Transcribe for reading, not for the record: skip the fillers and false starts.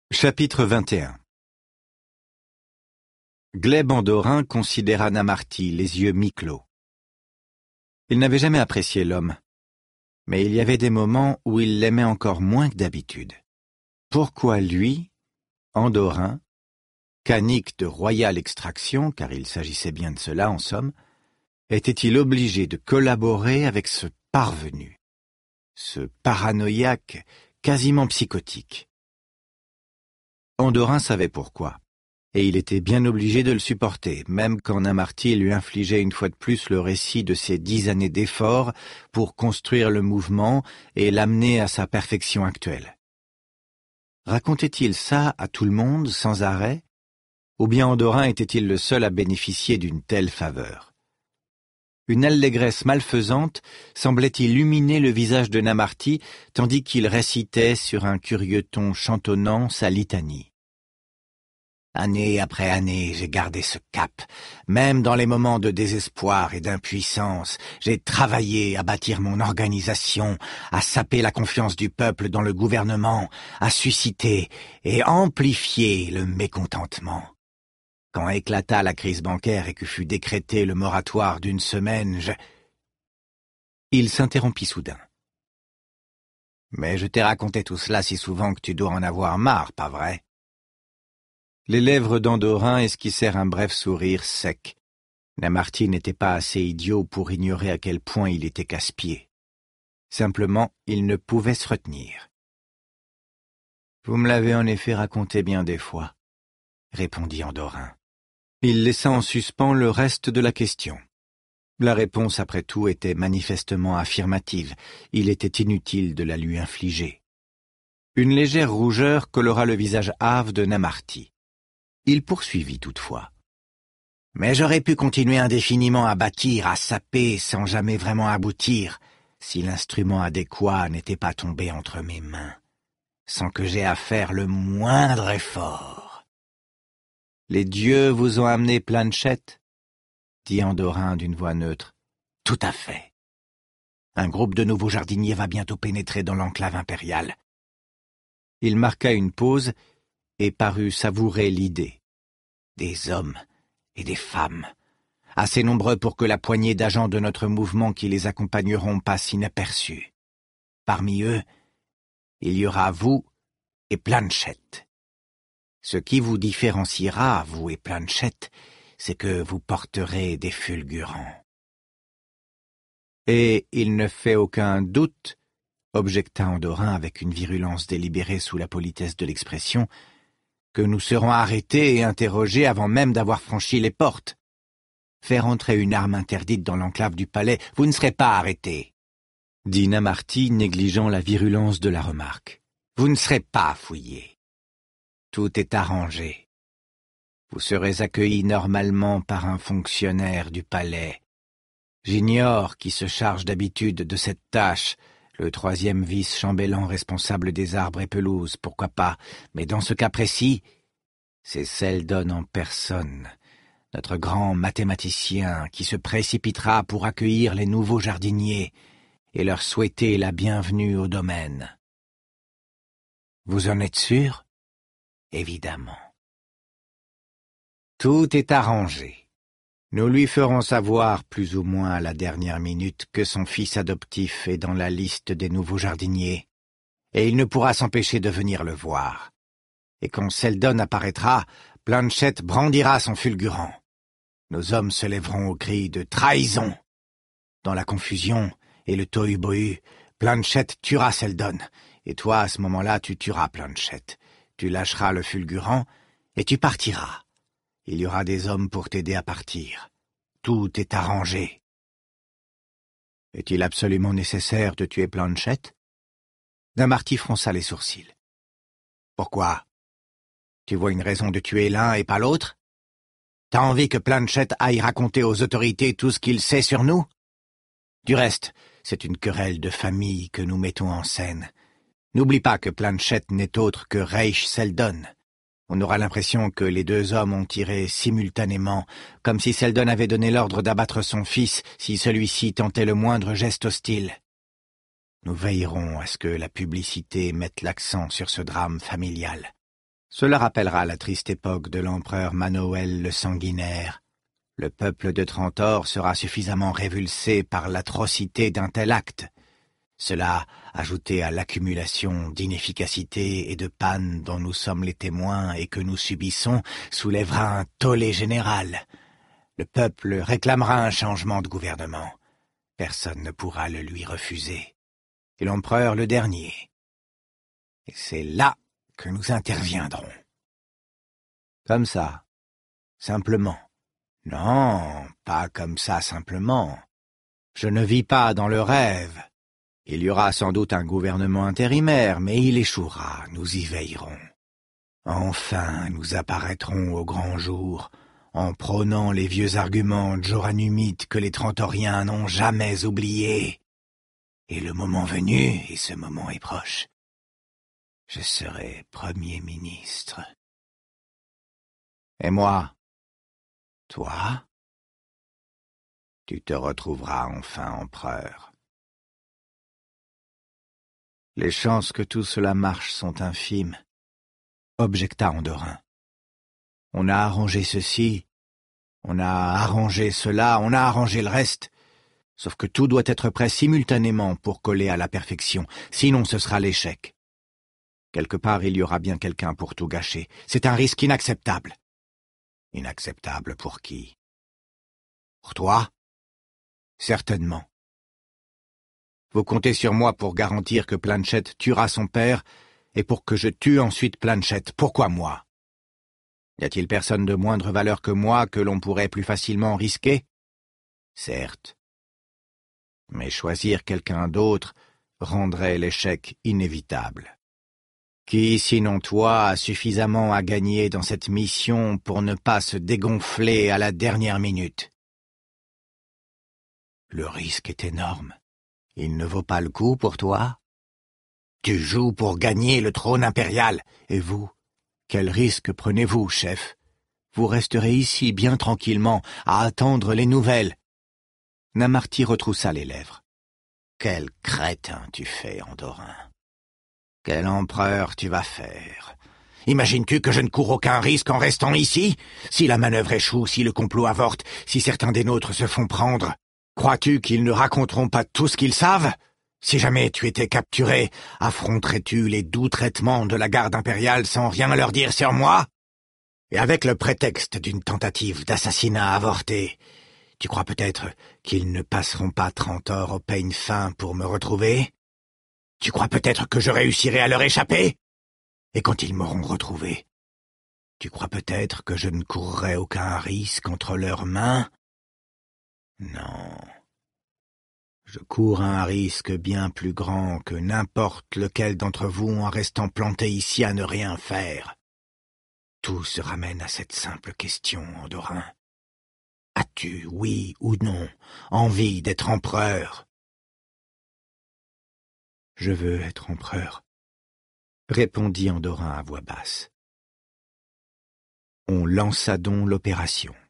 Chapitre 21. Gleb Andorin considéra Namarty, les yeux mi-clos. Il n'avait jamais apprécié l'homme, mais il y avait des moments où il l'aimait encore moins que d'habitude. Pourquoi lui, Andorin, canique de royale extraction, car il s'agissait bien de cela en somme, était-il obligé de collaborer avec ce parvenu, ce paranoïaque quasiment psychotique? Andorin savait pourquoi, et il était bien obligé de le supporter, même quand Namarty lui infligeait une fois de plus le récit de ses 10 années d'efforts pour construire le mouvement et l'amener à sa perfection actuelle. Racontait-il ça à tout le monde, sans arrêt, ou bien Andorin était-il le seul à bénéficier d'une telle faveur? Une allégresse malfaisante semblait illuminer le visage de Namarty, tandis qu'il récitait sur un curieux ton chantonnant sa litanie. Année après année, j'ai gardé ce cap. Même dans les moments de désespoir et d'impuissance, j'ai travaillé à bâtir mon organisation, à saper la confiance du peuple dans le gouvernement, à susciter et amplifier le mécontentement. Quand éclata la crise bancaire et que fut décrété le moratoire d'1 semaine, Il s'interrompit soudain. Mais je t'ai raconté tout cela si souvent que tu dois en avoir marre, pas vrai? Les lèvres d'Andorin esquissèrent un bref sourire sec. Namarty n'était pas assez idiot pour ignorer à quel point il était casse-pied. Simplement, il ne pouvait se retenir. « Vous me l'avez en effet raconté bien des fois, » répondit Andorin. Il laissa en suspens le reste de la question. La réponse, après tout, était manifestement affirmative. Il était inutile de la lui infliger. Une légère rougeur colora le visage hâve de Namarty. Il poursuivit toutefois. « Mais j'aurais pu continuer indéfiniment à bâtir, à saper, sans jamais vraiment aboutir, si l'instrument adéquat n'était pas tombé entre mes mains, sans que j'aie à faire le moindre effort. »« Les dieux vous ont amené Planchette ?» dit Andorin d'une voix neutre. « Tout à fait. Un groupe de nouveaux jardiniers va bientôt pénétrer dans l'enclave impériale. » Il marqua une pause et parut savourer l'idée. Des hommes et des femmes, assez nombreux pour que la poignée d'agents de notre mouvement qui les accompagneront passe inaperçus. Parmi eux, il y aura vous et Planchette. Ce qui vous différenciera, vous et Planchette, c'est que vous porterez des fulgurants. Et il ne fait aucun doute, objecta Andorin avec une virulence délibérée sous la politesse de l'expression, que nous serons arrêtés et interrogés avant même d'avoir franchi les portes. Faire entrer une arme interdite dans l'enclave du palais, vous ne serez pas arrêtés, dit Namarty, négligeant la virulence de la remarque. Vous ne serez pas fouillés. Tout est arrangé. Vous serez accueillis normalement par un fonctionnaire du palais. J'ignore qui se charge d'habitude de cette tâche, le 3e vice-chambellan responsable des arbres et pelouses, pourquoi pas, mais dans ce cas précis, c'est Seldon en personne, notre grand mathématicien qui se précipitera pour accueillir les nouveaux jardiniers et leur souhaiter la bienvenue au domaine. Vous en êtes sûr? Évidemment. Tout est arrangé. Nous lui ferons savoir plus ou moins à la dernière minute que son fils adoptif est dans la liste des nouveaux jardiniers, et il ne pourra s'empêcher de venir le voir. Et quand Seldon apparaîtra, Planchette brandira son fulgurant. Nos hommes se lèveront au cri de trahison. Dans la confusion et le tohu-bohu, Planchette tuera Seldon, et toi, à ce moment-là, tu tueras Planchette. Tu lâcheras le fulgurant, et tu partiras. Il y aura des hommes pour t'aider à partir. Tout est arrangé. Est-il absolument nécessaire de tuer Planchette? Namarty fronça les sourcils. Pourquoi? Tu vois une raison de tuer l'un et pas l'autre? T'as envie que Planchette aille raconter aux autorités tout ce qu'il sait sur nous? Du reste, c'est une querelle de famille que nous mettons en scène. N'oublie pas que Planchette n'est autre que Raych Seldon. On aura l'impression que les 2 hommes ont tiré simultanément, comme si Seldon avait donné l'ordre d'abattre son fils si celui-ci tentait le moindre geste hostile. Nous veillerons à ce que la publicité mette l'accent sur ce drame familial. Cela rappellera la triste époque de l'empereur Manoël le Sanguinaire. Le peuple de Trantor sera suffisamment révulsé par l'atrocité d'un tel acte. Cela, ajouté à l'accumulation d'inefficacité et de pannes dont nous sommes les témoins et que nous subissons, soulèvera un tollé général. Le peuple réclamera un changement de gouvernement. Personne ne pourra le lui refuser. Et l'empereur le dernier. Et c'est là que nous interviendrons. Comme ça, simplement. Non, pas comme ça simplement. Je ne vis pas dans le rêve. Il y aura sans doute un gouvernement intérimaire, mais il échouera, nous y veillerons. Enfin, nous apparaîtrons au grand jour, en prônant les vieux arguments joranumites que les Trantoriens n'ont jamais oubliés. Et le moment venu, et ce moment est proche, je serai Premier ministre. Et moi, toi, tu te retrouveras enfin empereur. Les chances que tout cela marche sont infimes, objecta Andorin. On a arrangé ceci, on a arrangé cela, on a arrangé le reste, sauf que tout doit être prêt simultanément pour coller à la perfection, sinon ce sera l'échec. Quelque part, il y aura bien quelqu'un pour tout gâcher. C'est un risque inacceptable. Inacceptable pour qui? Pour toi? Certainement. Vous comptez sur moi pour garantir que Planchet tuera son père et pour que je tue ensuite Planchet. Pourquoi moi? Y a-t-il personne de moindre valeur que moi que l'on pourrait plus facilement risquer? Certes. Mais choisir quelqu'un d'autre rendrait l'échec inévitable. Qui, sinon toi, a suffisamment à gagner dans cette mission pour ne pas se dégonfler à la dernière minute? Le risque est énorme. Il ne vaut pas le coup pour toi? Tu joues pour gagner le trône impérial. Et vous? Quel risque prenez-vous, chef? Vous resterez ici bien tranquillement à attendre les nouvelles. Namarty retroussa les lèvres. Quel crétin tu fais, Andorin. Quel empereur tu vas faire? Imagines-tu que je ne cours aucun risque en restant ici? Si la manœuvre échoue, si le complot avorte, si certains des nôtres se font prendre, crois-tu qu'ils ne raconteront pas tout ce qu'ils savent? Si jamais tu étais capturé, affronterais-tu les doux traitements de la garde impériale sans rien leur dire sur moi? Et avec le prétexte d'une tentative d'assassinat avortée, tu crois peut-être qu'ils ne passeront pas 30 heures au peigne fin pour me retrouver? Tu crois peut-être que je réussirai à leur échapper? Et quand ils m'auront retrouvé, tu crois peut-être que je ne courrai aucun risque entre leurs mains? Non. Je cours un risque bien plus grand que n'importe lequel d'entre vous en restant planté ici à ne rien faire. Tout se ramène à cette simple question, Andorin. As-tu, oui ou non, envie d'être empereur? Je veux être empereur, répondit Andorin à voix basse. On lança donc l'opération.